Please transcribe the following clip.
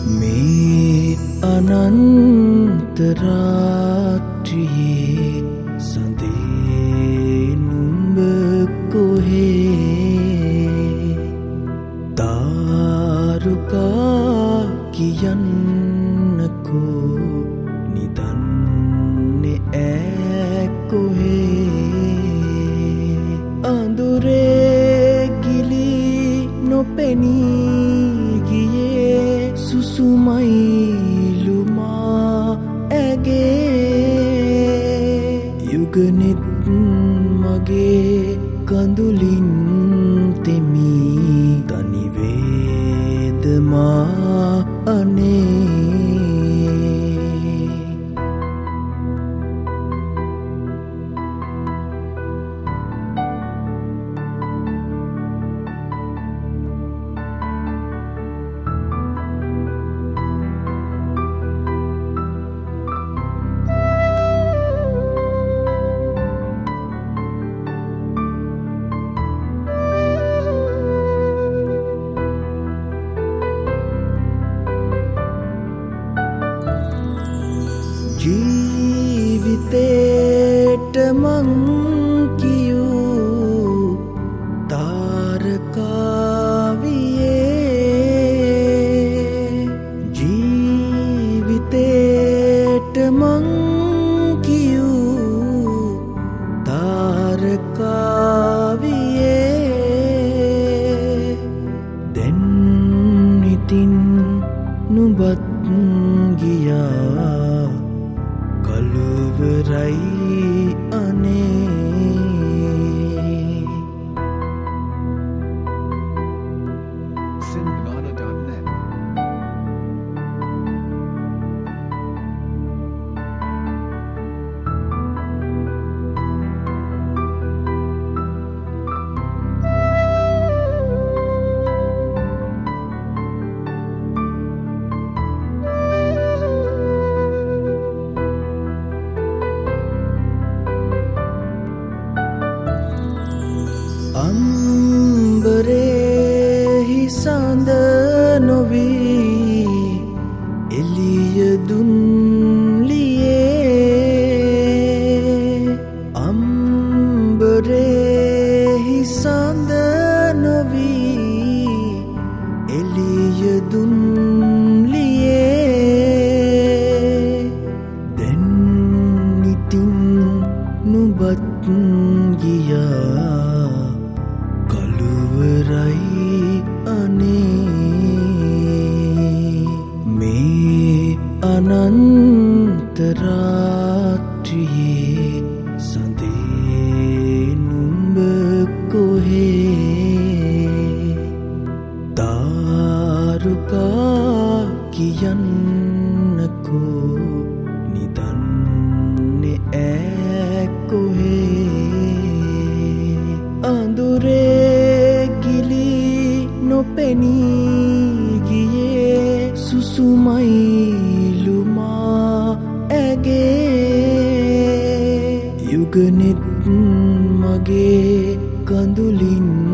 මේ අනන්ත රාත්‍රියේ සඳේ නුඹ කොහේ තාරුකා කියන්නකෝ නිදන්නේ ඈ කොහේ අඳුරේ ගිලි නොපෙනී ගියේ සුසුමයිලුමා ඇගේ යුගනෙත් මගේ කඳුලින් තෙමි තනිවේදමා අනේ ජීවිතේට මං කියූ තාරකාවියේ ජීවිතේට මං කියූ තාරකාවියේ දැන් ඉතින් නුඹත් ගියා කළුවරයි අනේ Singhana.net අම්බරෙහි සඳ නොවී එළියදුන් ලියේ අම්බරෙහි සඳ නොවී එළියදුන් ලියේ දැන් ඉතින් නුඹත් ගියා කළුවරයි අනේ මේ අනන්ත රාත්‍රියේ සඳේ නුඹ කොහේ තාරුකා කියන්නකෝ නිදන්නේ ඈ කොහේ අඳුරේ ගිලි නොපෙනී ගියේ සුසුමයිලුමා ඇගේ යුගනෙත් මගේ කඳුලින්